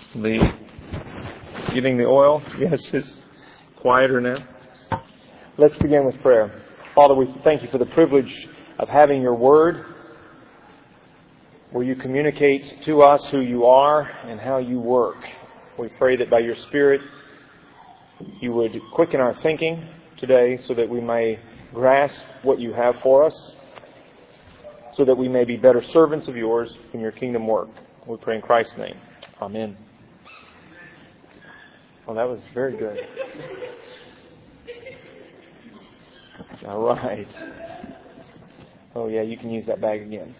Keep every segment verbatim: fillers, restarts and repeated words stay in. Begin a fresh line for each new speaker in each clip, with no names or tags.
The getting the oil, yes, it's quieter now. Let's begin with prayer. Father, we thank you for the privilege of having your word, where you communicate to us who you are and how you work. We pray that by your Spirit you would quicken our thinking today so that we may grasp what you have for us, so that we may be better servants of yours in your kingdom work. We pray in Christ's name. Amen. Well, that was very good. All right. Oh, yeah, you can use that bag again.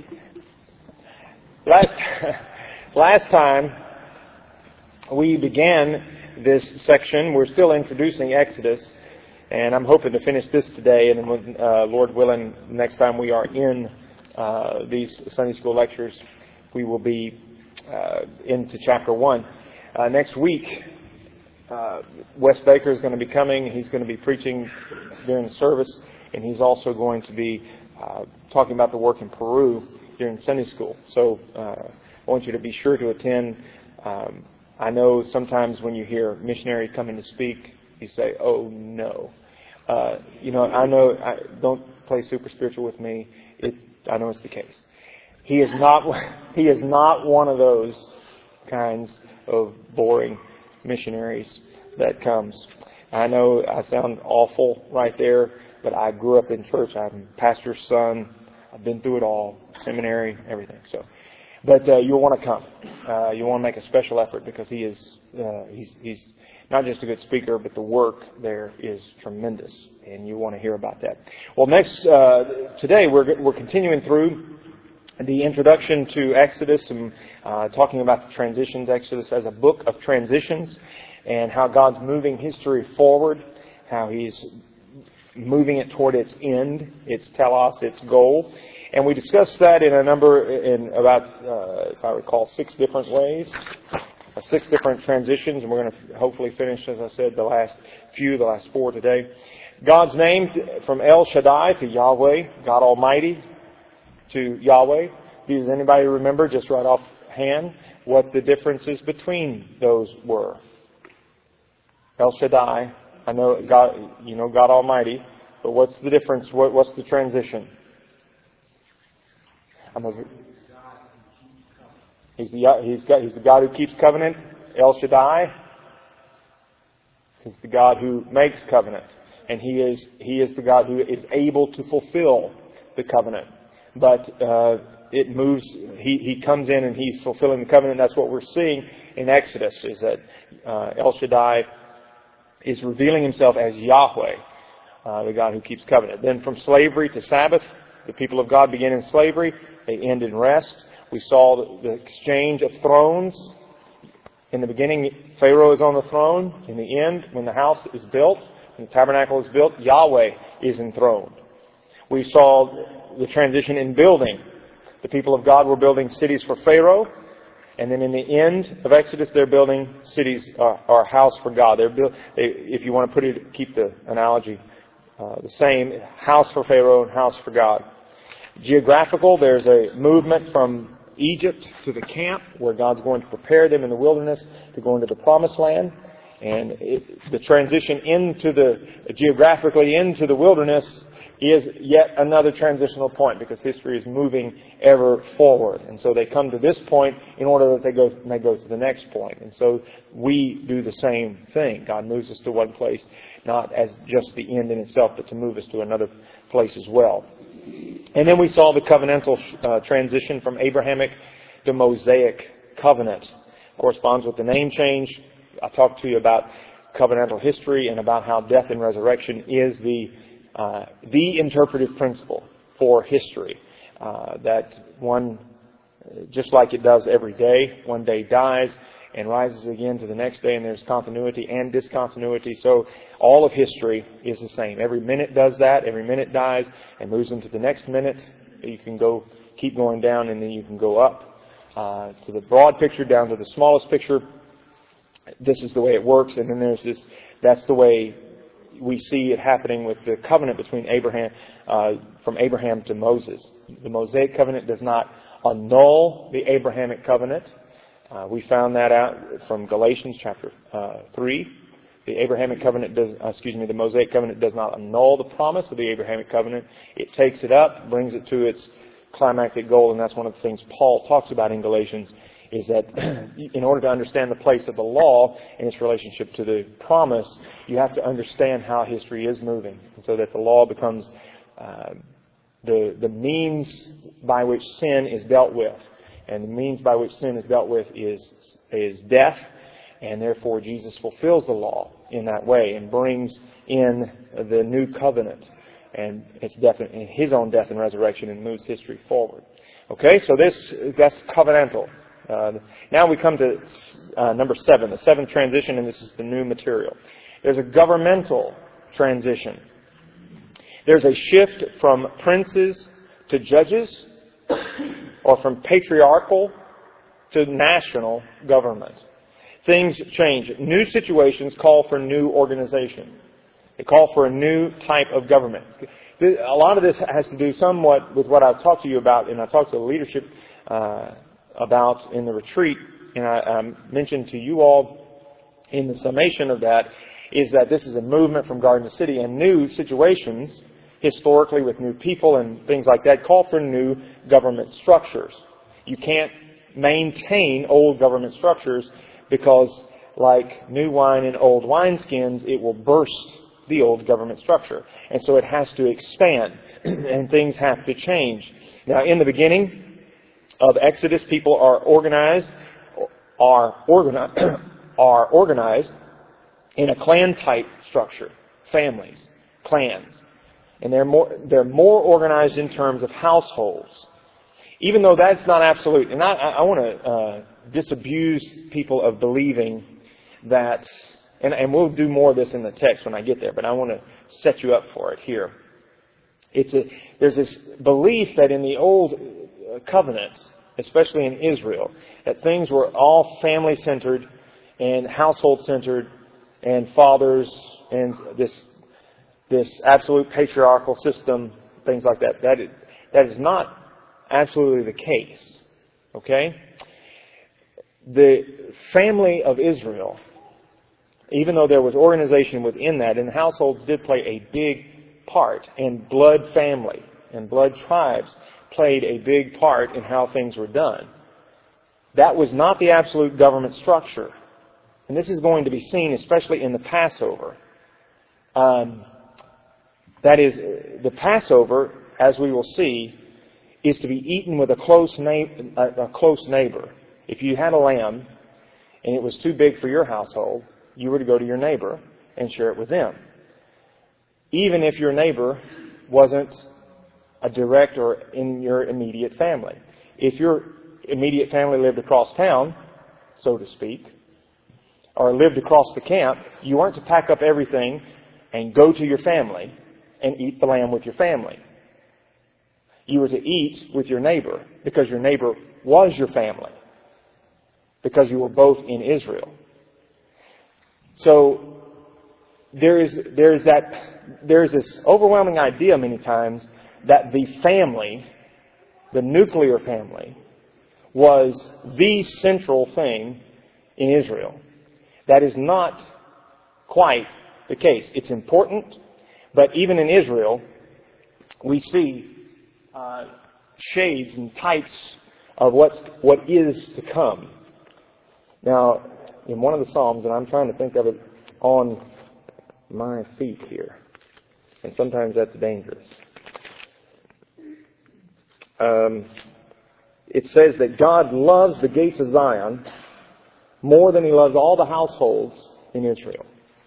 Last, last time we began this section, we're still introducing Exodus, and I'm hoping to finish this today, and then, uh, Lord willing, next time we are in uh, these Sunday school lectures, we will be uh, into chapter one. Uh, next week, uh, Wes Baker is going to be coming. He's going to be preaching during the service, and he's also going to be uh, talking about the work in Peru during Sunday school. So uh, I want you to be sure to attend. Um, I know sometimes when you hear missionary coming to speak, you say, "Oh no." Uh, you know, I know. I, don't play super spiritual with me. It, I know it's the case. He is not. He is not one of those kinds of boring missionaries that comes. I know I sound awful right there, but I grew up in church. I'm a pastor's son. I've been through it all, seminary, everything. So, but uh, you'll want to come. Uh, you want to make a special effort because he is. Uh, he's. He's not just a good speaker, but the work there is tremendous, and you want to hear about that. Well, next uh, today we're we're continuing through the introduction to Exodus and uh, talking about the transitions. Exodus as a book of transitions, and how God's moving history forward, how He's moving it toward its end, its telos, its goal. And we discussed that in a number, in about, uh, if I recall, six different ways. Six different transitions, and we're going to hopefully finish, as I said, the last few, the last four today. God's name, from El Shaddai to Yahweh, God Almighty to Yahweh. Does anybody remember, just right off hand, what the differences between those were? El Shaddai, I know God, you know God Almighty, but what's the difference? What, what's the transition? I'm a, He's the, he's, got, he's the God who keeps covenant. El Shaddai is the God who makes covenant. And He is He is the God who is able to fulfill the covenant. But uh, it moves, he, he comes in and He's fulfilling the covenant. That's what we're seeing in Exodus, is that uh, El Shaddai is revealing Himself as Yahweh, uh, the God who keeps covenant. Then from slavery to Sabbath, the people of God begin in slavery. They end in rest. We saw the exchange of thrones. In the beginning, Pharaoh is on the throne. In the end, when the house is built, when the tabernacle is built, Yahweh is enthroned. We saw the transition in building. The people of God were building cities for Pharaoh. And then in the end of Exodus, they're building cities, uh, or a house for God. They're build, they, if you want to put it, keep the analogy uh, the same, house for Pharaoh and house for God. Geographical, there's a movement from Egypt to the camp, where God's going to prepare them in the wilderness to go into the promised land. And it, the transition into the, geographically into the wilderness is yet another transitional point, because history is moving ever forward. And so they come to this point in order that they go, may go to the next point. And so we do the same thing. God moves us to one place, not as just the end in itself, but to move us to another place as well. And then we saw the covenantal uh, transition from Abrahamic to Mosaic covenant. Corresponds with the name change. I talked to you about covenantal history and about how death and resurrection is the uh, the interpretive principle for history. Uh, that one, just like it does every day, one day dies and rises again to the next day, and there's continuity and discontinuity. So all of history is the same. Every minute does that. Every minute dies and moves into the next minute. You can go, keep going down, and then you can go up uh, to the broad picture, down to the smallest picture. This is the way it works. And then there's this. That's the way we see it happening with the covenant between Abraham, uh, from Abraham to Moses. The Mosaic covenant does not annul the Abrahamic covenant. Uh, we found that out from Galatians chapter uh, three. The Abrahamic covenant does, uh, excuse me, the Mosaic covenant does not annul the promise of the Abrahamic covenant. It takes it up, brings it to its climactic goal, and that's one of the things Paul talks about in Galatians, is that in order to understand the place of the law and its relationship to the promise, you have to understand how history is moving, and so that the law becomes uh, the the means by which sin is dealt with. And the means by which sin is dealt with is is death, and therefore Jesus fulfills the law in that way and brings in the new covenant and its death, and His own death and resurrection, and moves history forward. Okay, so this that's covenantal. Uh, now we come to uh, number seven, the seventh transition, and this is the new material. There's a governmental transition. There's a shift from princes to judges, or from patriarchal to national government. Things change. New situations call for new organization. They call for a new type of government. A lot of this has to do somewhat with what I've talked to you about, and I talked to the leadership uh, about in the retreat, and I um, mentioned to you all in the summation of that, is that this is a movement from garden to city, and new situations, historically with new people and things like that, call for new government structures. You can't maintain old government structures because, like new wine in old wineskins, it will burst the old government structure. And so it has to expand, and things have to change. Now, in the beginning of Exodus, people are organized, are organized, are organized in a clan-type structure, families, clans. And they're more, they're more organized in terms of households. Even though that's not absolute. And I, I want to uh, disabuse people of believing that, and, and we'll do more of this in the text when I get there, but I want to set you up for it here. It's a, there's this belief that in the old covenant, especially in Israel, that things were all family-centered and household-centered, and fathers and this this absolute patriarchal system, things like that. That is, that is not absolutely the case. Okay? The family of Israel, even though there was organization within that, and households did play a big part, and blood family and blood tribes played a big part in how things were done. That was not the absolute government structure. And this is going to be seen especially in the Passover. Um, that is, the Passover, as we will see, is to be eaten with a close, na- a, a close neighbor. If you had a lamb and it was too big for your household, you were to go to your neighbor and share it with them. Even if your neighbor wasn't a direct or in your immediate family. If your immediate family lived across town, so to speak, or lived across the camp, you weren't to pack up everything and go to your family and eat the lamb with your family. You were to eat with your neighbor because your neighbor was your family, because you were both in Israel. So there is there is that there is this overwhelming idea many times that the family, the nuclear family, was the central thing in Israel. That is not quite the case. It's important, but even in Israel, we see uh, shades and types of what's, what is to come. Now, in one of the Psalms, and I'm trying to think of it on my feet here, and sometimes that's dangerous. Um, it says that God loves the gates of Zion more than He loves all the households in Israel.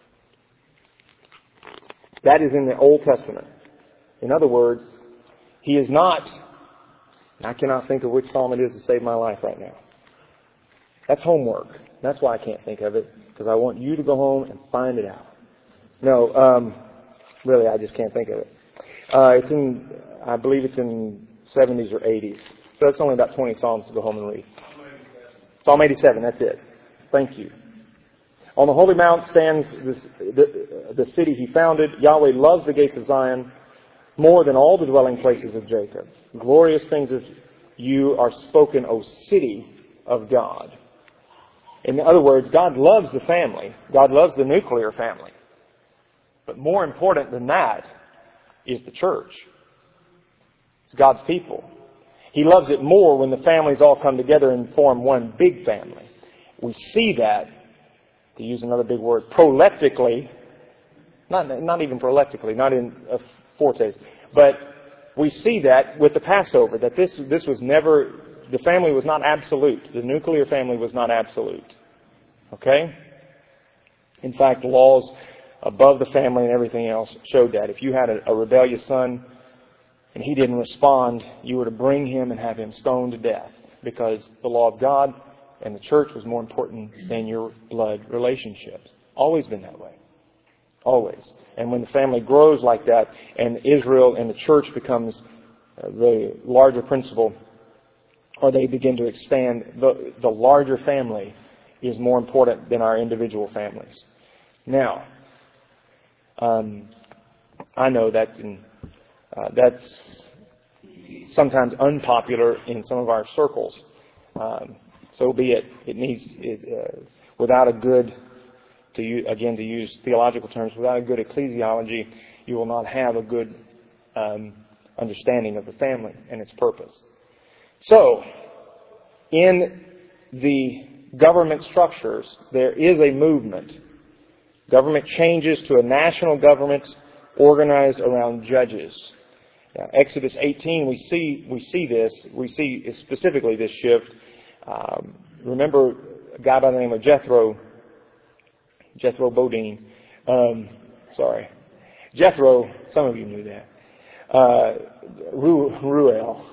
That is in the Old Testament. In other words, He is not, I cannot think of which psalm it is to save my life right now. That's homework. That's why I can't think of it, because I want you to go home and find it out. No, um, really, I just can't think of it. Uh, it's in, I believe it's in seventies or eighties. So it's only about twenty psalms to go home and read. Psalm eighty-seven, that's it. Thank you. On the holy mount stands this, the, the city He founded. Yahweh loves the gates of Zion more than all the dwelling places of Jacob. Glorious things of you are spoken, O city of God. In other words, God loves the family. God loves the nuclear family. But more important than that is the church. It's God's people. He loves it more when the families all come together and form one big family. We see that, to use another big word, proleptically, not, not even proleptically, not in a foretaste, but we see that with the Passover, that this, this was never, the family was not absolute. The nuclear family was not absolute. Okay? In fact, laws above the family and everything else showed that. If you had a, a rebellious son and he didn't respond, you were to bring him and have him stoned to death, because the law of God and the church was more important than your blood relationships. Always been that way. Always. And when the family grows like that, and Israel and the church becomes the larger principle, or they begin to expand, the, the larger family is more important than our individual families. Now, um, I know that in, uh, that's sometimes unpopular in some of our circles. Um, so be it. It needs, it, uh, without a good, to use, again to use theological terms, without a good ecclesiology, you will not have a good um, understanding of the family and its purpose. So, in the government structures, there is a movement. Government changes to a national government organized around judges. Now, Exodus eighteen, we see we see this. We see specifically this shift. Um, remember a guy by the name of Jethro, Jethro Bodine. Um, sorry. Jethro, some of you knew that. Uh, Ruel,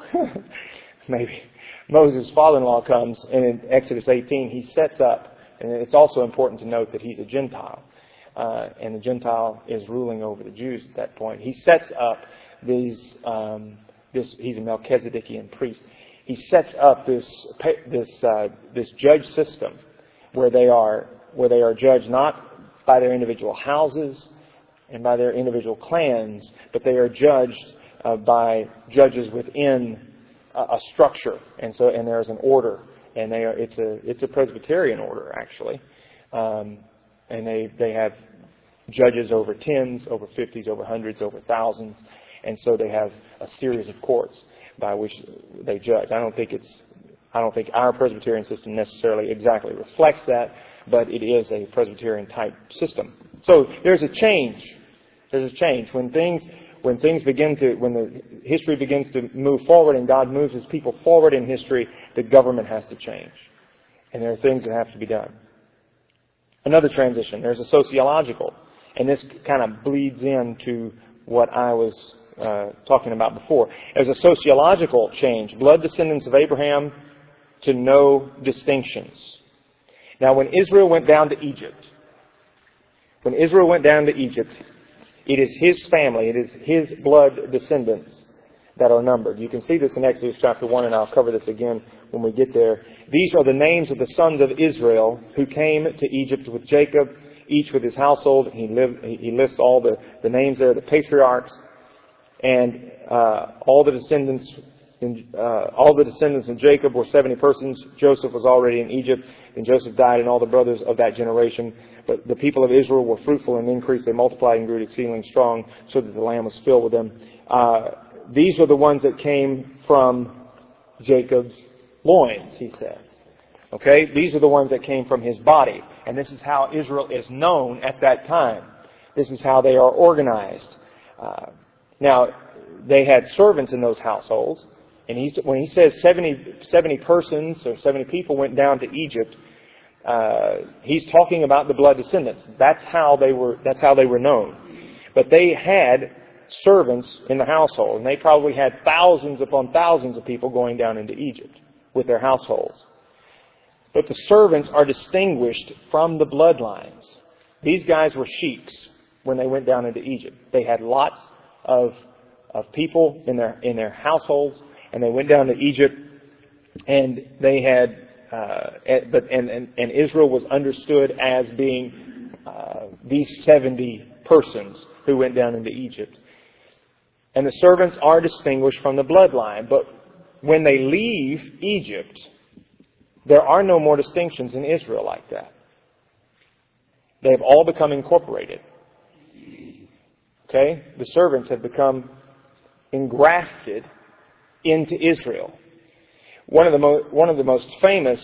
maybe. Moses' father-in-law comes, and in Exodus eighteen, he sets up, and it's also important to note that he's a Gentile, uh, and the Gentile is ruling over the Jews at that point. He sets up these, um, this, he's a Melchizedekian priest. He sets up this this uh, this judge system where they are where they are judged not by their individual houses and by their individual clans, but they are judged uh, by judges within a, a structure, and so and there's an order, and they are it's a it's a Presbyterian order actually, um, and they they have judges over tens, over fifties, over hundreds, over thousands, and so they have a series of courts by which they judge. I don't think it's I don't think our Presbyterian system necessarily exactly reflects that, but it is a Presbyterian type system. So there's a change. There's a change when things when things begin to when the history begins to move forward and God moves His people forward in history, the government has to change, and there are things that have to be done. Another transition. There's a sociological, and this kind of bleeds into what I was uh, talking about before. There's a sociological change. Blood descendants of Abraham to no distinctions. Now, when Israel went down to Egypt, when Israel went down to Egypt, it is his family, it is his blood descendants that are numbered. You can see this in Exodus chapter one, and I'll cover this again when we get there. These are the names of the sons of Israel who came to Egypt with Jacob, each with his household. He, lived, he lists all the, the names there, the patriarchs, and uh, all the descendants. In, uh, all the descendants of Jacob were seventy persons. Joseph was already in Egypt, and Joseph died, and all the brothers of that generation. But the people of Israel were fruitful and increased. They multiplied and grew exceedingly strong, so that the land was filled with them. Uh, these are the ones that came from Jacob's loins, he says. Okay? These are the ones that came from his body. And this is how Israel is known at that time. This is how they are organized. Uh, now, they had servants in those households. And he, when he says seventy, seventy persons or seventy people went down to Egypt, uh, he's talking about the blood descendants. That's how they were. That's how they were known. But they had servants in the household, and they probably had thousands upon thousands of people going down into Egypt with their households. But the servants are distinguished from the bloodlines. These guys were sheiks when they went down into Egypt. They had lots of of people in their in their households. And they went down to Egypt, and they had, uh, but and, and, and Israel was understood as being uh, these seventy persons who went down into Egypt. And the servants are distinguished from the bloodline. But when they leave Egypt, There are no more distinctions in Israel like that. They have all become incorporated. Okay? The servants have become engrafted into Israel. One of the mo- one of the most famous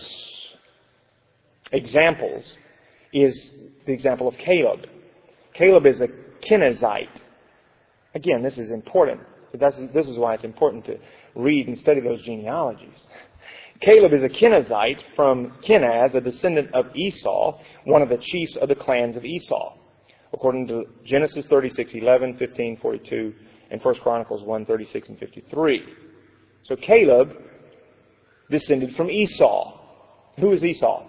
examples is the example of Caleb. Caleb is a Kenizzite. Again, this is important. That's, this is why it's important to read and study those genealogies. Caleb is a Kenizzite from Kenaz, a descendant of Esau, one of the chiefs of the clans of Esau, according to Genesis thirty-six, eleven, fifteen, forty-two, and First Chronicles one, thirty-six and fifty-three. So Caleb descended from Esau. Who is Esau?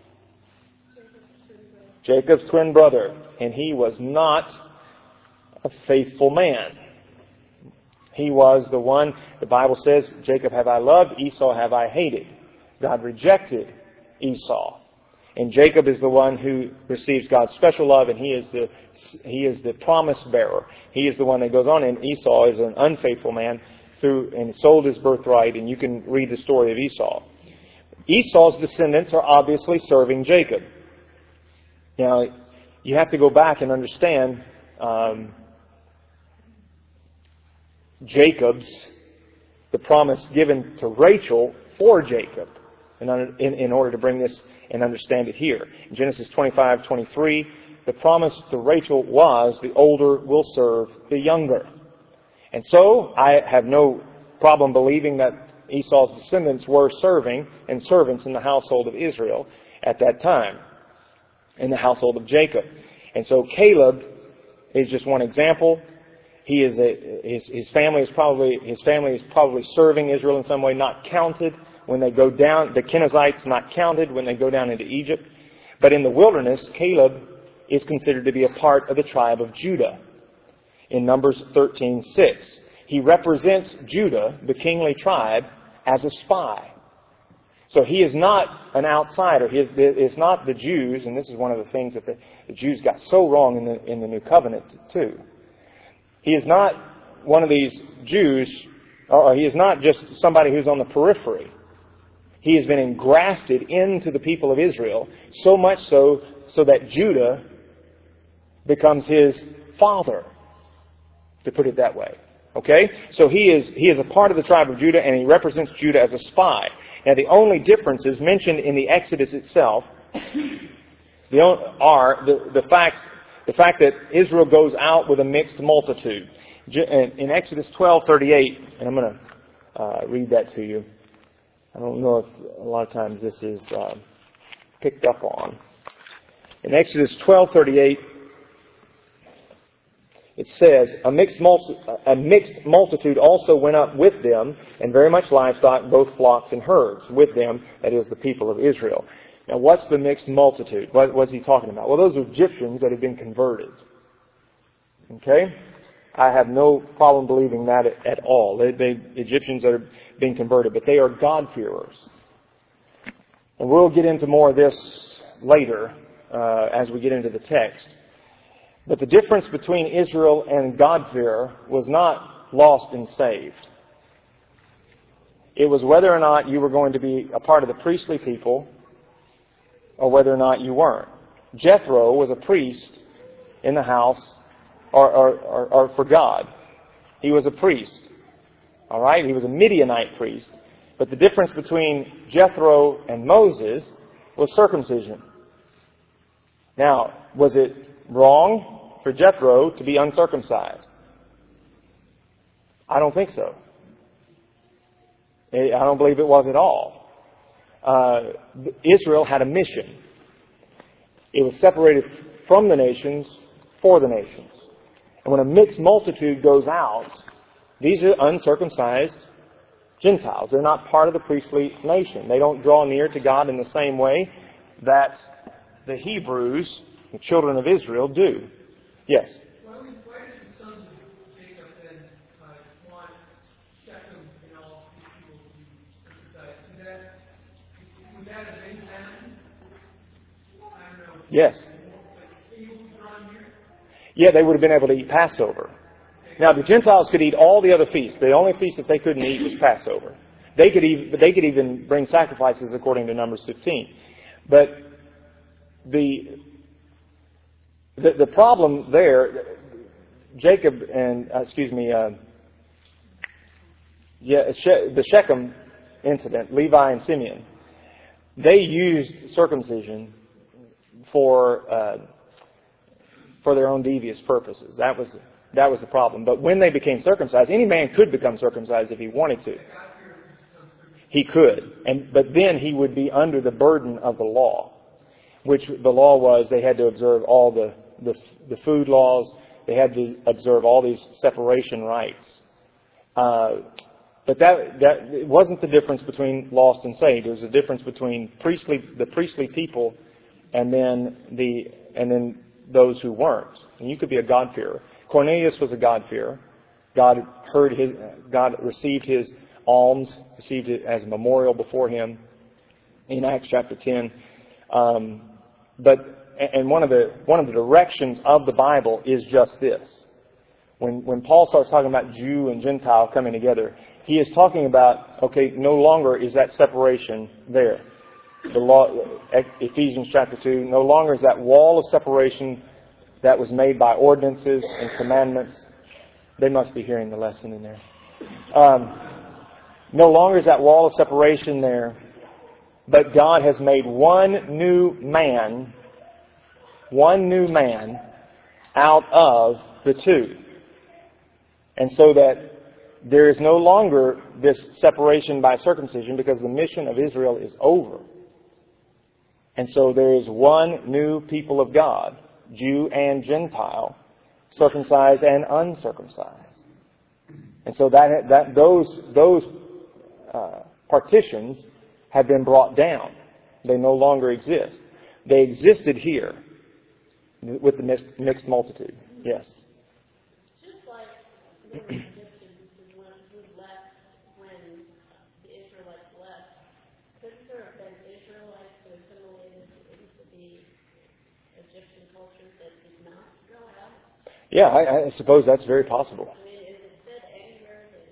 Jacob's twin brother. And he was not a faithful man. He was the one, the Bible says, Jacob have I loved, Esau have I hated. God rejected Esau. And Jacob is the one who receives God's special love, and he is the he is the promise bearer. He is the one that goes on, and Esau is an unfaithful man through and sold his birthright, and you can read the story of Esau. Esau's descendants are obviously serving Jacob. Now, you have to go back and understand um, Jacob's, the promise given to Rachel for Jacob, in, in, in order to bring this and understand it here. In Genesis twenty-five, twenty-three, the promise to Rachel was the older will serve the younger. And so, I have no problem believing that Esau's descendants were serving and servants in the household of Israel at that time, in the household of Jacob. And so Caleb is just one example. He is a, his, his family is probably his family is probably serving Israel in some way, not counted when they go down. The Kenizzites not counted when they go down into Egypt. But in the wilderness, Caleb is considered to be a part of the tribe of Judah. In Numbers thirteen six, he represents Judah, the kingly tribe, as a spy. So he is not an outsider. He is, is not the Jews, and this is one of the things that the, the Jews got so wrong in the, in the New Covenant too. He is not one of these Jews, or he is not just somebody who's on the periphery. He has been engrafted into the people of Israel, so much so, so that Judah becomes his father, to put it that way. Okay? So he is, he is a part of the tribe of Judah, and he represents Judah as a spy. Now, the only differences mentioned in the Exodus itself the, are the, the, fact, the fact that Israel goes out with a mixed multitude. In Exodus twelve thirty-eight, and I'm going to uh, read that to you. I don't know if a lot of times this is uh, picked up on. In Exodus twelve thirty-eight, it says, a mixed, multi- a mixed multitude also went up with them, and very much livestock, both flocks and herds, with them, that is, the people of Israel. Now, what's the mixed multitude? What was he talking about? Well, those are Egyptians that had been converted. Okay? I have no problem believing that at, at all. They, they, Egyptians that are being converted, but they are God-fearers. And we'll get into more of this later uh, as we get into the text. But the difference between Israel and God-fear was not lost and saved. It was whether or not you were going to be a part of the priestly people or whether or not you weren't. Jethro was a priest in the house or, or, or, or for God. He was a priest. All right? He was a Midianite priest. But the difference between Jethro and Moses was circumcision. Now, was it wrong for Jethro to be uncircumcised? I don't think so. I don't believe it was at all. Uh, Israel had a mission. It was separated from the nations for the nations. And when a mixed multitude goes out, these are uncircumcised Gentiles. They're not part of the priestly nation. They don't draw near to God in the same way that the Hebrews, the children of Israel, do. Yes?
Why did the sons of Jacob then uh, want Shechem and all these people to be circumcised? Would that, would that have been happened? I don't know.
Yes. Yeah, they would have been able to eat Passover. Now, the Gentiles could eat all the other feasts. The only feast that they couldn't eat was Passover. They could even they could even bring sacrifices according to Numbers fifteen. But the the, the problem there, Jacob and uh, excuse me, uh, yeah, the Shechem incident, Levi and Simeon, they used circumcision for uh, for their own devious purposes. That was that was the problem. But when they became circumcised, any man could become circumcised if he wanted to. He could, and but then he would be under the burden of the law, which the law was they had to observe all the the, the food laws. They had to observe all these separation rites. Uh, but that that it wasn't the difference between lost and saved. It was the difference between priestly the priestly people and then the and then those who weren't. And you could be a God-fearer. Cornelius was a God-fearer. God heard his God received his alms, received it as a memorial before him in Acts chapter ten. Um, but and one of the one of the directions of the Bible is just this. When when Paul starts talking about Jew and Gentile coming together, he is talking about, okay, no longer is that separation there. The law, Ephesians chapter two, no longer is that wall of separation that was made by ordinances and commandments. They must be hearing the lesson in there. Um, no longer is that wall of separation there, but God has made one new man, one new man out of the two. And so that there is no longer this separation by circumcision because the mission of Israel is over. And so there is one new people of God, Jew and Gentile, circumcised and uncircumcised. And so that that those those uh, partitions have been brought down. They no longer exist. They existed here with the mixed, mixed multitude. Yes.
Just like the Egyptians who left when the Israelites left, couldn't there have been Israelites who assimilated into the Egyptian culture that did not go out?
Yeah, I, I suppose that's very possible.
I mean, is it said anywhere that,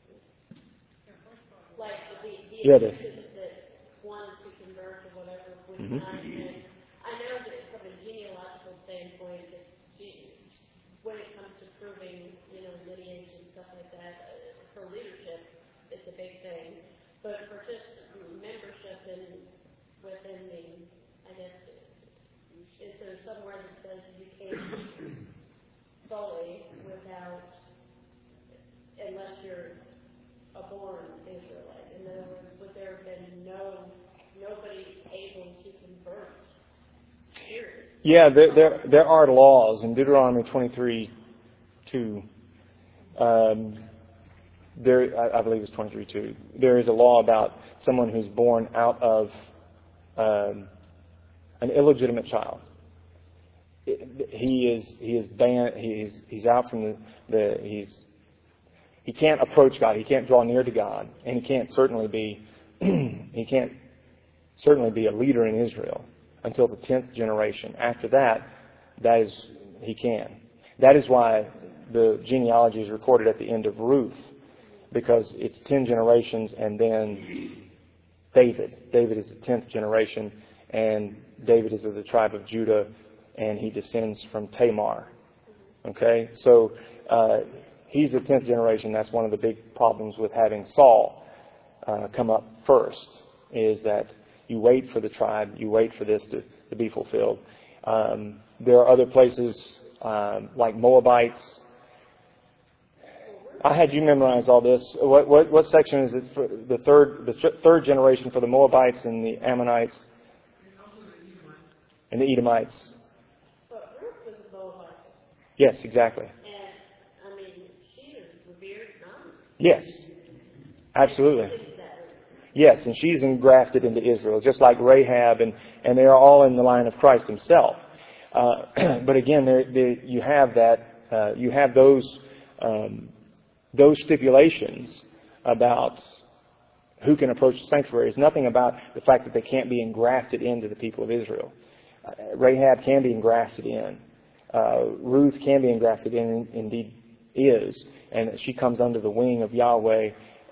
like the, the
Yeah, the,
Egyptians that wanted to convert or whatever would
mm-hmm.
not? And I know that from a genealogical standpoint, that ge- when it comes to proving, you know, lineage and stuff like that, uh, for leadership, it's a big thing. But for just membership in within the, I guess, is there somewhere that says you can't fully without, unless you're a born Israelite? In other words, would there have been no nobody able to convert? Period.
Yeah, there, there there are laws in Deuteronomy twenty-three two. Um, there, I, I believe it's twenty-three two. There is a law about someone who's born out of um, an illegitimate child. It, he is he is banned. He's he's out from the, the he's he can't approach God. He can't draw near to God, and he can't certainly be he can't certainly be a leader in Israel until the tenth generation. After that, that is he can. That is why the genealogy is recorded at the end of Ruth, because it's ten generations and then David. David is the tenth generation, and David is of the tribe of Judah, and he descends from Tamar. Okay, so uh, he's the tenth generation. That's one of the big problems with having Saul uh, come up first, is that you wait for the tribe, you wait for this to, to be fulfilled. Um, there are other places um, like Moabites. I had you memorize all this. What, what what section is it for the third the third generation for the Moabites and the Ammonites and the Edomites?
But Ruth was a Moabite.
Yes, exactly.
And I mean, she is revered nun.
Yes, absolutely. Yes, and she's engrafted into Israel, just like Rahab, and, and they are all in the line of Christ himself. Uh, but again, there, there, you have that, uh, you have those um, those stipulations about who can approach the sanctuary. It's nothing about the fact that they can't be engrafted into the people of Israel. Uh, Rahab can be engrafted in. Uh, Ruth can be engrafted in, indeed is, and she comes under the wing of Yahweh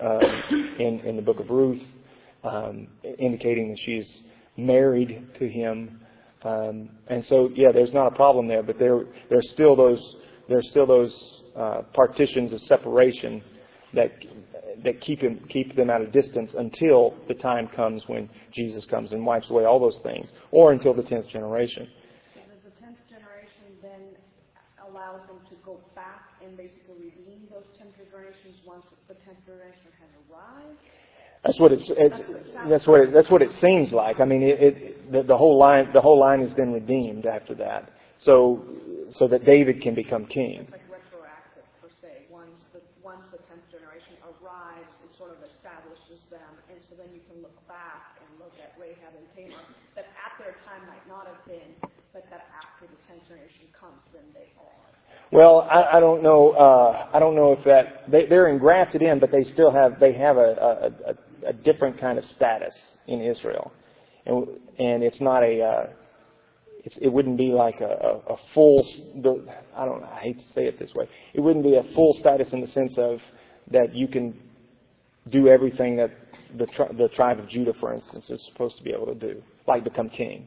uh, in, in the book of Ruth, um, indicating that she's married to him. Um, and so, yeah, there's not a problem there, but there there's still those there's still those uh, partitions of separation that that keep him keep them at a distance until the time comes when Jesus comes and wipes away all those things, or until the tenth generation.
Does the tenth generation then allows them to go back and basically redeem those ten generations once the tenth generation has arrived?
That's what it's. it's that's what it, that's what it seems like. I mean, it, it the, the whole line the whole line has been redeemed after that, so so that David can become king.
It's like retroactive per se. Once the once the tenth generation arrives, it sort of establishes them, and so then you can look back and look at Rahab and Tamar. That at their time might not have been, but that after the tenth generation comes, then they are.
Well, I, I don't know. Uh, I don't know if that they, they're engrafted in, but they still have they have a, a, a, a different kind of status in Israel, and and it's not a. Uh, it's, it wouldn't be like a, a, a full. I don't. I hate to say it this way. It wouldn't be a full status in the sense of that you can do everything that the tri- the tribe of Judah, for instance, is supposed to be able to do, like become king.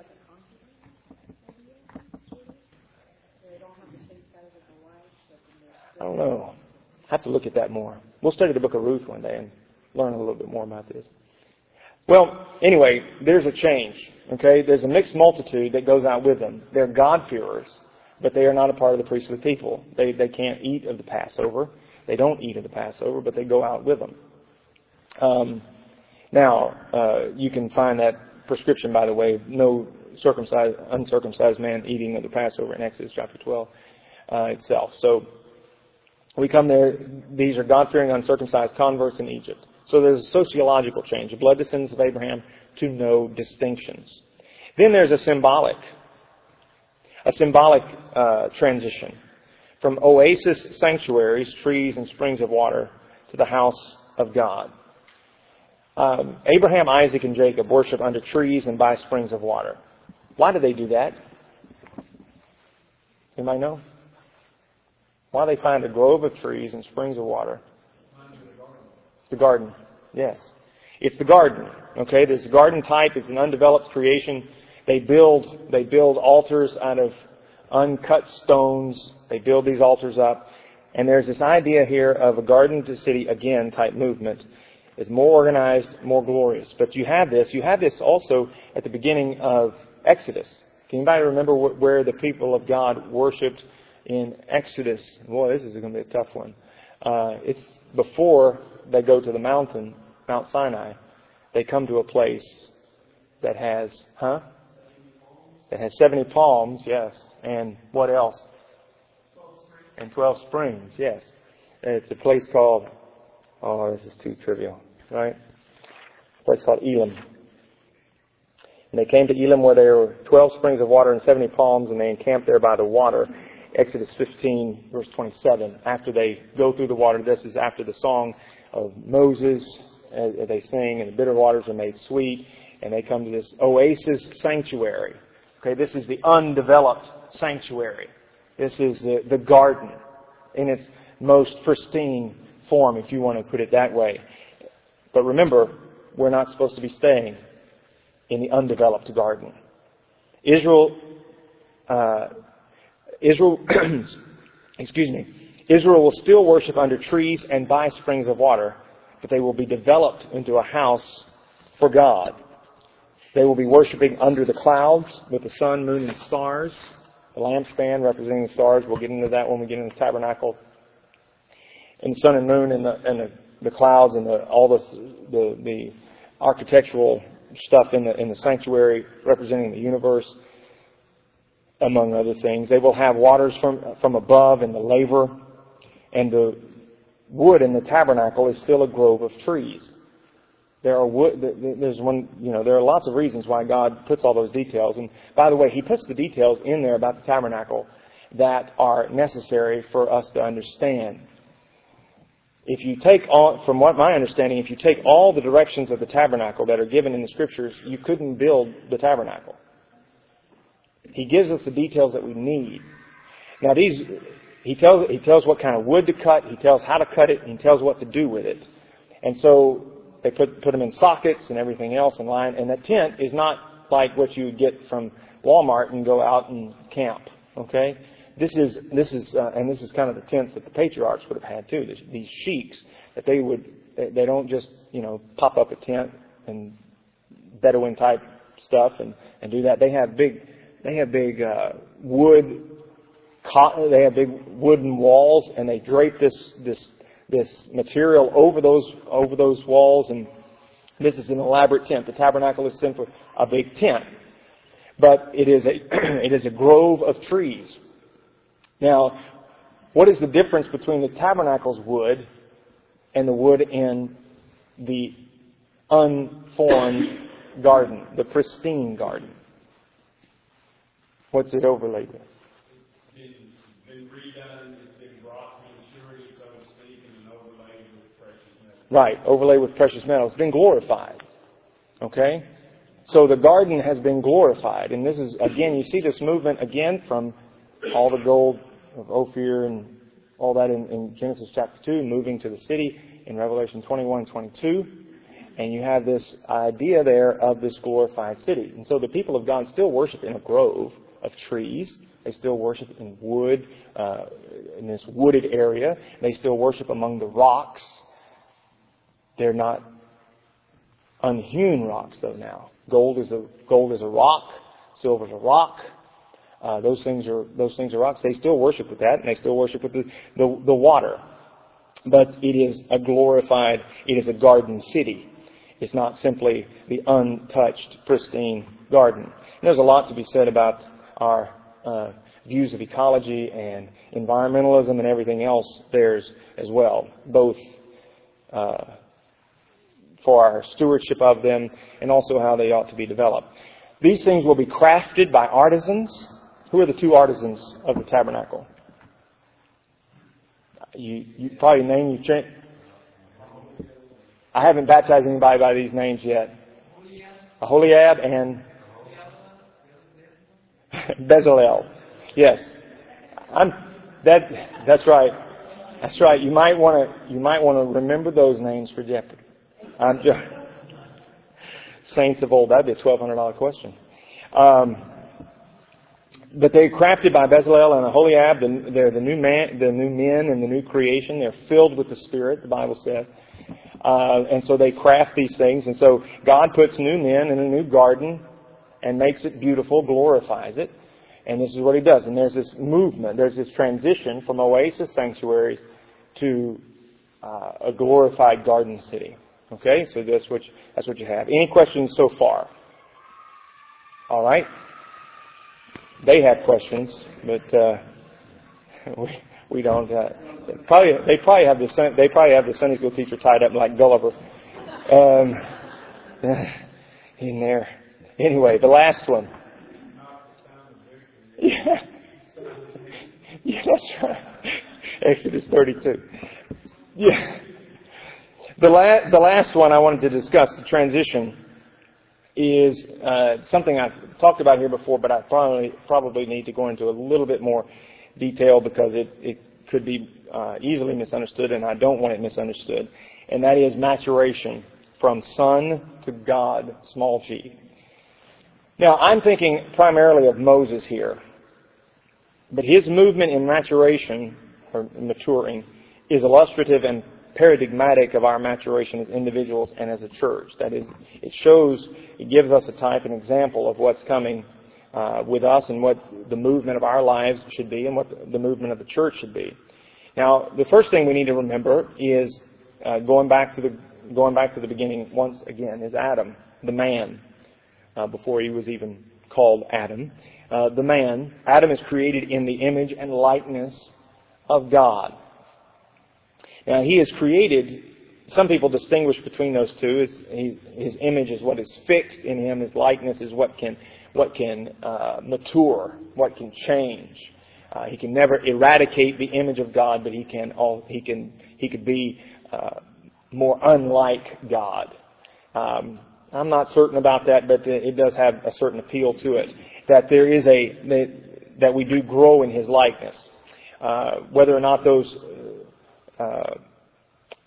I don't know. I have to look at that more. We'll study the book of Ruth one day and learn a little bit more about this. Well, anyway, there's a change. Okay, there's a mixed multitude that goes out with them. They're God-fearers, but they are not a part of the priestly people. They they can't eat of the Passover. They don't eat of the Passover, but they go out with them. Um, now, uh, you can find that prescription, by the way, no circumcised, uncircumcised man eating of the Passover in Exodus chapter twelve uh, itself. So we come there. These are God-fearing, uncircumcised converts in Egypt. So there's a sociological change. The blood descendants of Abraham to no distinctions. Then there's a symbolic, a symbolic uh, transition from oasis sanctuaries, trees, and springs of water to the house of God. Um, Abraham, Isaac, and Jacob worship under trees and by springs of water. Why do they do that? Anybody know? Why they find a grove of trees and springs of water? It's the garden. Yes. It's the garden. Okay, this garden type is an undeveloped creation. They build they build altars out of uncut stones. They build these altars up. And there's this idea here of a garden to city again type movement. It's more organized, more glorious. But you have this. You have this also at the beginning of Exodus. Can anybody remember where the people of God worshipped in Exodus? Boy, this is going to be a tough one. Uh, it's before they go to the mountain, Mount Sinai. They come to a place that has, huh? That has seventy palms, yes. And what else? And twelve springs, yes. It's a place called, oh, this is too trivial, right? A place called Elim. And they came to Elim where there were twelve springs of water and seventy palms, and they encamped there by the water. Exodus fifteen, verse twenty-seven. After they go through the water, this is after the song of Moses. Uh, they sing, and the bitter waters are made sweet. And they come to this oasis sanctuary. Okay, this is the undeveloped sanctuary. This is the, the garden in its most pristine form, if you want to put it that way. But remember, we're not supposed to be staying in the undeveloped garden. Israel, uh, Israel, excuse me, Israel will still worship under trees and by springs of water, but they will be developed into a house for God. They will be worshiping under the clouds with the sun, moon, and stars. The lampstand representing the stars. We'll get into that when we get into the tabernacle. And the sun and moon and the, and the, the clouds and the, all the, the the architectural stuff in the in the sanctuary representing the universe, among other things. They will have waters from from above and the laver, and the wood in the tabernacle is still a grove of trees. There are wood. There's one. You know, there are lots of reasons why God puts all those details. And by the way, He puts the details in there about the tabernacle that are necessary for us to understand. If you take all, from what my understanding, if you take all the directions of the tabernacle that are given in the Scriptures, you couldn't build the tabernacle. He gives us the details that we need. Now, these He tells He tells what kind of wood to cut. He tells how to cut it. And He tells what to do with it. And so they put put them in sockets and everything else in line. And that tent is not like what you would get from Walmart and go out and camp. Okay, this is this is uh, and this is kind of the tents that the patriarchs would have had too. These sheiks that they would they, they don't just you know pop up a tent and Bedouin type stuff and, and do that. They have big they have big uh, wood cotton. They have big wooden walls, and they drape this this this material over those over those walls. And this is an elaborate tent. The tabernacle is simply a big tent, but it is a it is a grove of trees. Now, what is the difference between the tabernacle's wood and the wood in the unformed garden, the pristine garden? What's it overlaid with?
It's been redone, it's been brought to maturity, so to speak, and overlaid with precious metals.
Right, overlaid with precious metals. It's been glorified. Okay? So the garden has been glorified. And this is, again, you see this movement again from all the gold of Ophir and all that in, in Genesis chapter two, moving to the city in Revelation twenty-one, twenty-two. And you have this idea there of this glorified city. And so the people of God still worship in a grove of trees. They still worship in wood, uh, in this wooded area. They still worship among the rocks. They're not unhewn rocks, though, now. Gold is a gold is a rock. Silver is a rock. Uh, those things are those things are rocks. They still worship with that, and they still worship with the, the, the water. But it is a glorified, it is a garden city. It's not simply the untouched, pristine garden. And there's a lot to be said about our uh, views of ecology and environmentalism and everything else there as well, both uh, for our stewardship of them and also how they ought to be developed. These things will be crafted by artisans. Who are the two artisans of the tabernacle? You, you probably name you change. I haven't baptized anybody by these names yet. Aholiab and Bezalel. Yes, I'm. That that's right. That's right. You might want to. You might want to remember those names for jeopardy. I'm just, saints of old. That'd be a twelve hundred dollar question. Um, but they're crafted by Bezalel and Aholiab. They're the new man, the new men, and the new creation. They're filled with the Spirit. The Bible says. Uh, and so they craft these things. And so God puts new men in a new garden and makes it beautiful, glorifies it. And this is what He does. And there's this movement, there's this transition from oasis sanctuaries to uh, a glorified garden city. Okay, so that's what you, that's what you have. Any questions so far? All right. They have questions, but uh, we we don't. Uh, probably they probably have the they probably have the Sunday school teacher tied up like Gulliver um, in there. Anyway, the last one. Yeah, yeah, that's right. Exodus thirty-two. Yeah. The, la- the last one I wanted to discuss, the transition, is uh, something I've talked about here before, but I probably probably need to go into a little bit more detail because it, it could be uh, easily misunderstood, and I don't want it misunderstood. And that is maturation from Son to God, small g. Now, I'm thinking primarily of Moses here. But his movement in maturation, or maturing, is illustrative and paradigmatic of our maturation as individuals and as a church. That is, it shows, it gives us a type and example of what's coming uh, with us and what the movement of our lives should be and what the, the movement of the church should be. Now, the first thing we need to remember is uh, going back to the going back to the beginning once again is Adam, the man, uh, before he was even called Adam. Uh, the man, Adam is created in the image and likeness of God. Now, he is created, some people distinguish between those two. His, his, his image is what is fixed in him. His likeness is what can what can uh, mature, what can change. Uh, he can never eradicate the image of God, but he can all, he can he could be uh, more unlike God. Um, I'm not certain about that, but it does have a certain appeal to it. That there is a that, that we do grow in His likeness. Uh, whether or not those uh,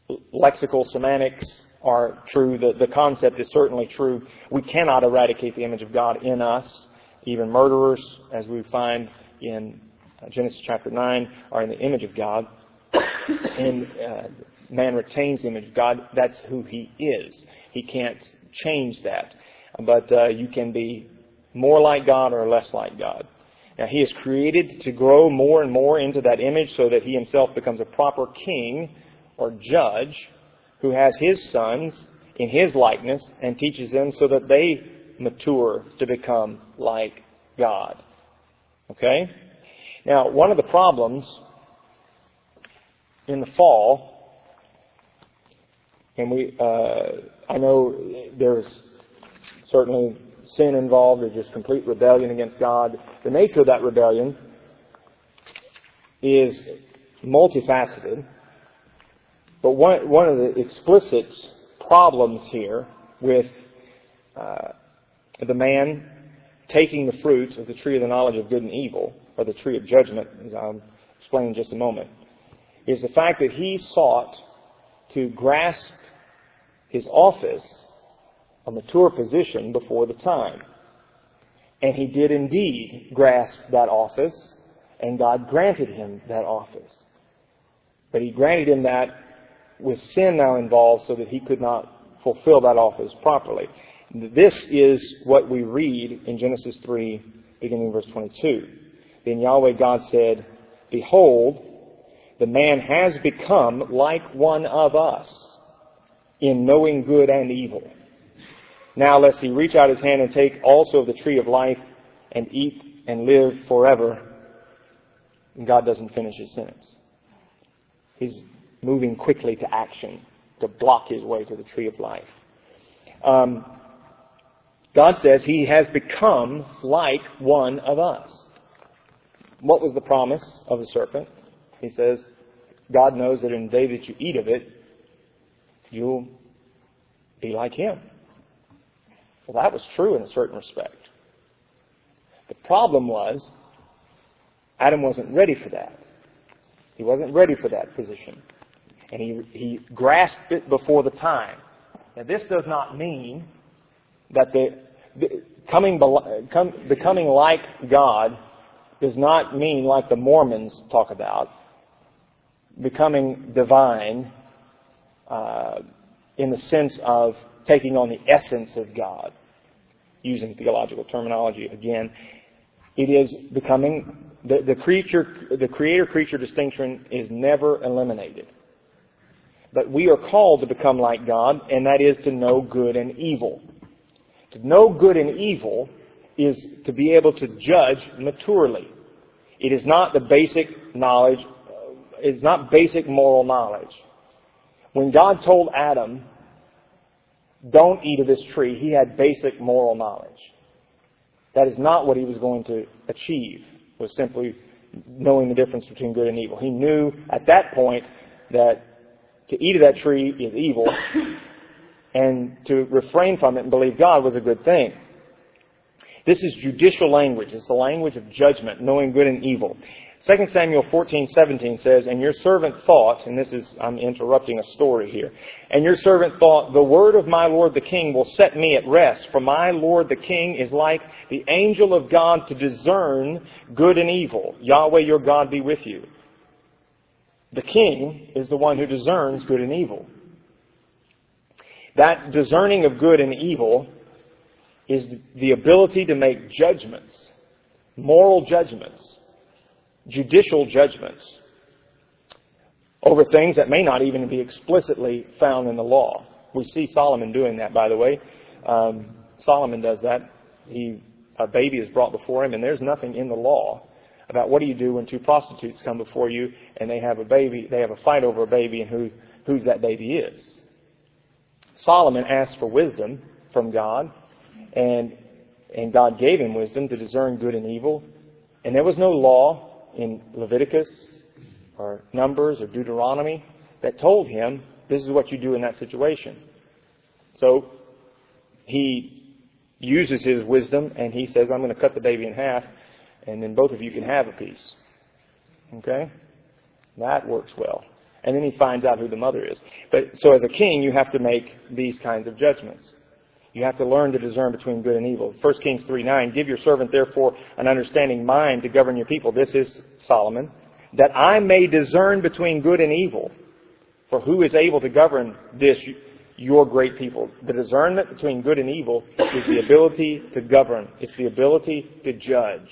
lexical semantics are true. The, the concept is certainly true. We cannot eradicate the image of God in us. Even murderers, as we find in Genesis chapter nine, are in the image of God. And uh, man retains the image of God. That's who he is. He can't change that. But uh, you can be more like God or less like God. Now, he is created to grow more and more into that image so that he himself becomes a proper king or judge who has his sons in his likeness and teaches them so that they mature to become like God. Okay? Now, one of the problems in the fall, and we, uh, I know there's certainly sin involved, there's just complete rebellion against God. The nature of that rebellion is multifaceted. But one, one of the explicit problems here with uh, the man taking the fruit of the tree of the knowledge of good and evil, or the tree of judgment, as I'll explain in just a moment, is the fact that he sought to grasp his office, a mature position, before the time. And he did indeed grasp that office, and God granted him that office. But he granted him that with sin now involved so that he could not fulfill that office properly. This is what we read in Genesis three, beginning in verse twenty-two. Then Yahweh God said, "Behold, the man has become like one of us in knowing good and evil. Now lest he reach out his hand and take also of the tree of life and eat and live forever." And God doesn't finish his sentence. He's moving quickly to action to block his way to the tree of life. Um, God says he has become like one of us. What was the promise of the serpent? He says, God knows that in the day that you eat of it, you'll be like him. Well, that was true in a certain respect. The problem was, Adam wasn't ready for that. He wasn't ready for that position. And he, he grasped it before the time. Now, this does not mean that the, the coming, come, becoming like God does not mean, like the Mormons talk about, becoming divine uh, in the sense of taking on the essence of God, using theological terminology again. It is becoming, the, the creature, the creator-creature distinction is never eliminated. But we are called to become like God, and that is to know good and evil. To know good and evil is to be able to judge maturely. It is not the basic knowledge, it's not basic moral knowledge. When God told Adam, don't eat of this tree, he had basic moral knowledge. That is not what he was going to achieve, was simply knowing the difference between good and evil. He knew at that point that to eat of that tree is evil, and to refrain from it and believe God was a good thing. This is judicial language. It's the language of judgment, knowing good and evil. Second Samuel fourteen seventeen says, "And your servant thought," and this is, I'm interrupting a story here, "and your servant thought, the word of my Lord the king will set me at rest, for my Lord the king is like the angel of God to discern good and evil. Yahweh your God be with you." The king is the one who discerns good and evil. That discerning of good and evil is the ability to make judgments, moral judgments, judicial judgments over things that may not even be explicitly found in the law. We see Solomon doing that, by the way. Um, Solomon does that. He, a baby is brought before him, and there's nothing in the law about what do you do when two prostitutes come before you and they have a baby, they have a fight over a baby and who whose that baby is. Solomon asked for wisdom from God, and and God gave him wisdom to discern good and evil. And there was no law in Leviticus or Numbers or Deuteronomy that told him this is what you do in that situation. So he uses his wisdom and he says, I'm going to cut the baby in half, and then both of you can have a piece. Okay? That works well. And then he finds out who the mother is. But so as a king, you have to make these kinds of judgments. You have to learn to discern between good and evil. First Kings three nine, give your servant therefore an understanding mind to govern your people. This is Solomon. That I may discern between good and evil. For who is able to govern this, your great people? The discernment between good and evil is the ability to govern. It's the ability to judge.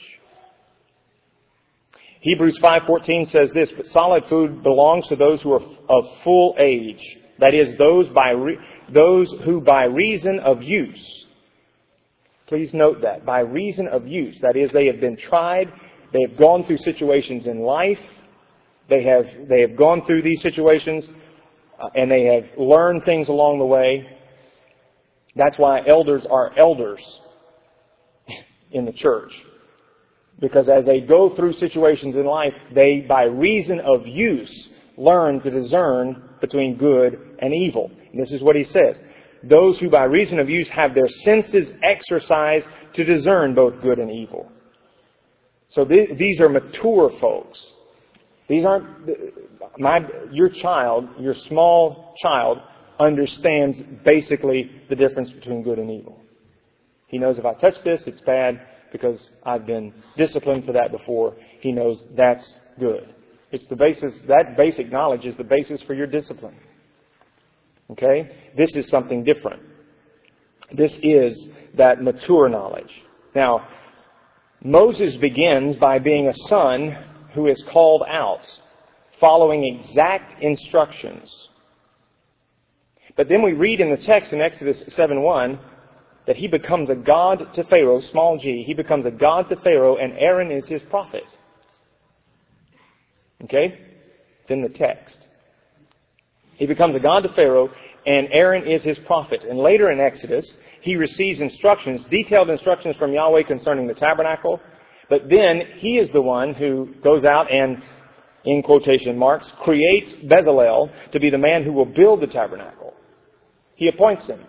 Hebrews five fourteen says this, but solid food belongs to those who are of full age. That is, those by re- those who by reason of use. Please note that. By reason of use. That is, they have been tried. They have gone through situations in life. They have, they have gone through these situations uh, and they have learned things along the way. That's why elders are elders in the church. Because as they go through situations in life, they, by reason of use, learn to discern between good and evil. And this is what he says. Those who by reason of use have their senses exercised to discern both good and evil. So th- these are mature folks. These aren't... My, your child, your small child, understands basically the difference between good and evil. He knows if I touch this, it's bad because I've been disciplined for that before. He knows that's good. It's the basis, that basic knowledge is the basis for your discipline. Okay? This is something different. This is that mature knowledge. Now, Moses begins by being a son who is called out, following exact instructions. But then we read in the text in Exodus seven one that he becomes a god to Pharaoh, small g. He becomes a god to Pharaoh, and Aaron is his prophet. Okay? It's in the text. He becomes a god to Pharaoh, and Aaron is his prophet. And later in Exodus, he receives instructions, detailed instructions from Yahweh concerning the tabernacle. But then he is the one who goes out and, in quotation marks, creates Bezalel to be the man who will build the tabernacle. He appoints him.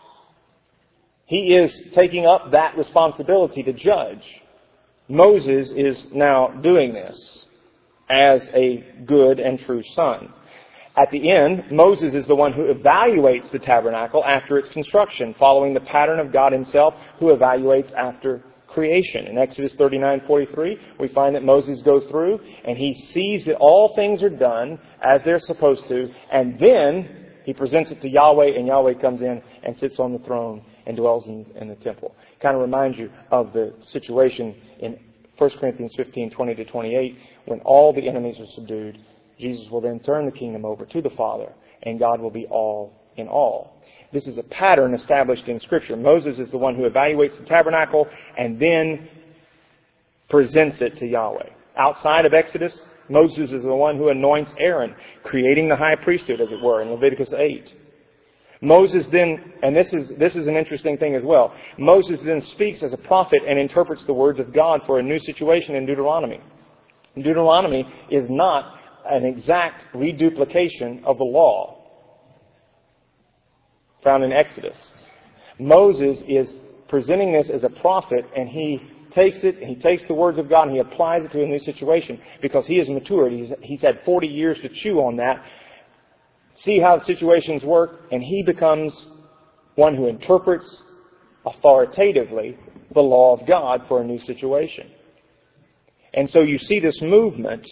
He is taking up that responsibility to judge. Moses is now doing this as a good and true son. At the end, Moses is the one who evaluates the tabernacle after its construction, following the pattern of God himself, who evaluates after creation. In Exodus thirty-nine forty-three, we find that Moses goes through and he sees that all things are done as they're supposed to, and then he presents it to Yahweh, and Yahweh comes in and sits on the throne and dwells in, in the temple. Kind of reminds you of the situation in First Corinthians fifteen twenty to twenty-eight, when all the enemies are subdued. Jesus will then turn the kingdom over to the Father, and God will be all in all. This is a pattern established in Scripture. Moses is the one who evaluates the tabernacle and then presents it to Yahweh. Outside of Exodus, Moses is the one who anoints Aaron, creating the high priesthood, as it were, in Leviticus eight. Moses then, and this is this is an interesting thing as well, Moses then speaks as a prophet and interprets the words of God for a new situation in Deuteronomy. Deuteronomy is not an exact reduplication of the law found in Exodus. Moses is presenting this as a prophet, and he takes it, and he takes the words of God and he applies it to a new situation because he has matured. He's, he's had forty years to chew on that, see how the situations work, and he becomes one who interprets authoritatively the law of God for a new situation. And so you see this movement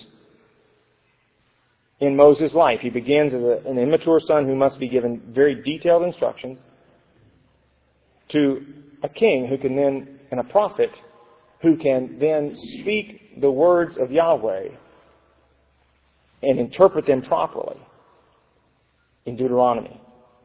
in Moses' life. He begins as a, an immature son who must be given very detailed instructions, to a king who can then, and a prophet who can then speak the words of Yahweh and interpret them properly in Deuteronomy.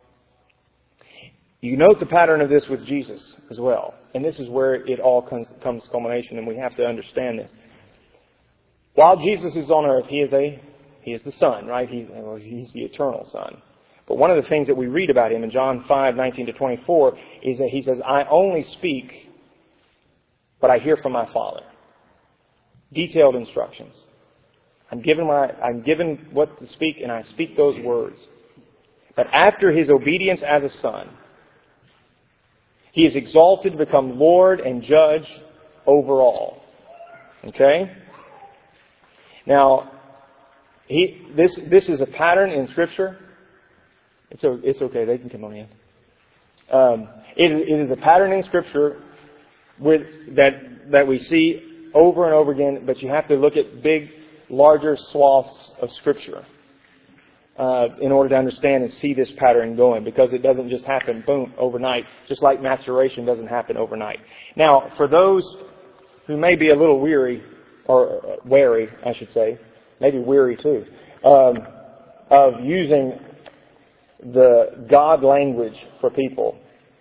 You note the pattern of this with Jesus as well. And this is where it all comes, comes to culmination, and we have to understand this. While Jesus is on earth, he is a He is the Son, right? He, well, he's the eternal Son. But one of the things that we read about him in John five nineteen to twenty-four is that he says, I only speak, but I hear from my Father. Detailed instructions. I'm given my, I'm given what to speak, and I speak those words. But after his obedience as a son, he is exalted to become Lord and Judge over all. Okay? Now, He, this, this is a pattern in Scripture. It's, it's okay. They can come on in. Um, it, it is a pattern in Scripture with, that, that we see over and over again, but you have to look at big, larger swaths of Scripture uh, in order to understand and see this pattern going, because it doesn't just happen, boom, overnight, just like maturation doesn't happen overnight. Now, for those who may be a little weary, or wary, I should say, maybe weary too, um, of using the God language for people.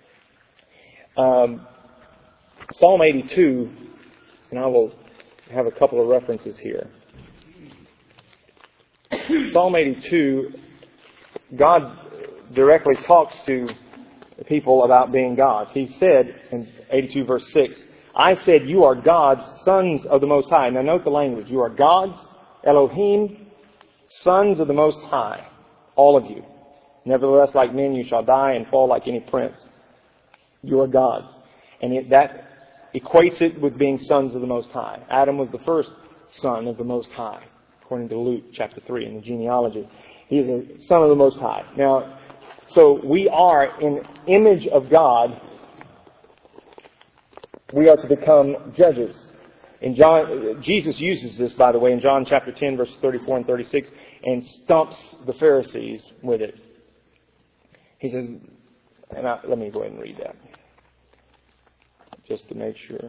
Um, Psalm eighty-two, and I will have a couple of references here. Psalm eighty-two, God directly talks to people about being gods. He said in eighty-two verse six, I said, you are gods, sons of the Most High. Now note the language. You are gods, Elohim, sons of the Most High, all of you. Nevertheless, like men, you shall die and fall like any prince. You are gods. And it, that equates it with being sons of the Most High. Adam was the first son of the Most High, according to Luke chapter three in the genealogy. He is a son of the Most High. Now, so we are in image of God. We are to become judges. In John, Jesus uses this, by the way, in John chapter ten, verses thirty-four and thirty-six, and stumps the Pharisees with it. He says, and I, let me go ahead and read that, just to make sure.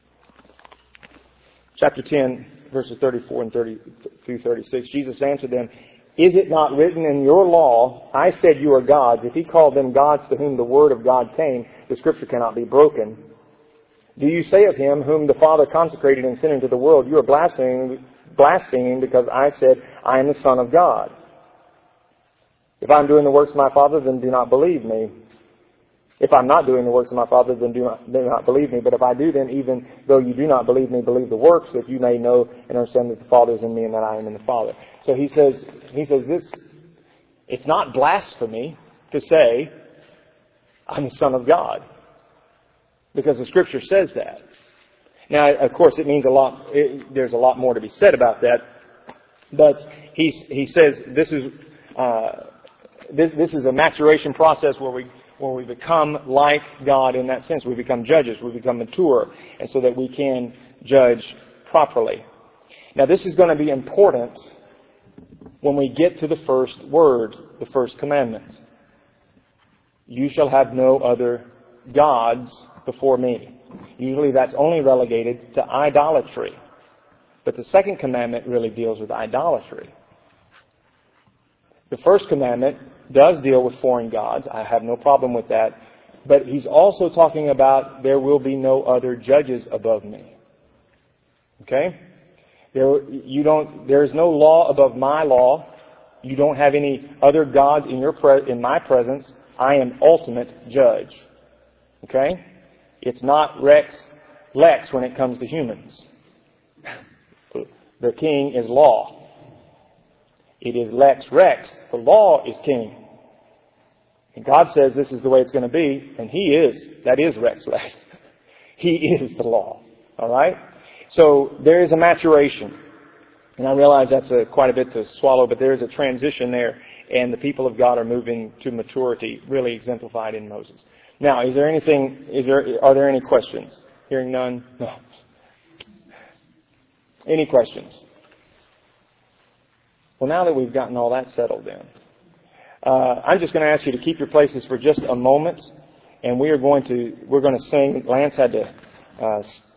Chapter ten, verses thirty-four and thirty through thirty-six. Jesus answered them, is it not written in your law, I said you are gods? If he called them gods to whom the word of God came, the scripture cannot be broken. Do you say of him whom the Father consecrated and sent into the world, you are blaspheming, blaspheming because I said, I am the Son of God? If I'm doing the works of my Father, then do not believe me. If I'm not doing the works of my Father, then do not, do not believe me. But if I do, then even though you do not believe me, believe the works, that you may know and understand that the Father is in me and that I am in the Father. So he says, he says this, it's not blasphemy to say, I'm the Son of God. Because the Scripture says that. Now, of course, it means a lot, it, there's a lot more to be said about that. But he's, he says this is, uh, this, this is a maturation process where we where we become like God in that sense. We become judges. We become mature, and so that we can judge properly. Now, this is going to be important when we get to the first word, the first commandment. You shall have no other gods before me. Usually that's only relegated to idolatry. But the second commandment really deals with idolatry. The first commandment does deal with foreign gods. I have no problem with that. But he's also talking about there will be no other judges above me. Okay? There, you don't, there is no law above my law. You don't have any other gods in your pre, in my presence. I am ultimate judge. Okay? It's not Rex Lex when it comes to humans. The king is law. It is Lex Rex. The law is king. And God says this is the way it's going to be, and He is. That is Rex Lex. He is the law. All right? So there is a maturation. And I realize that's a, quite a bit to swallow, but there is a transition there, and the people of God are moving to maturity, really exemplified in Moses. Now, is there anything, is there, are there any questions? Hearing none? No. Any questions? Well, now that we've gotten all that settled in, uh, I'm just going to ask you to keep your places for just a moment, and we are going to, we're going to sing. Lance had to uh,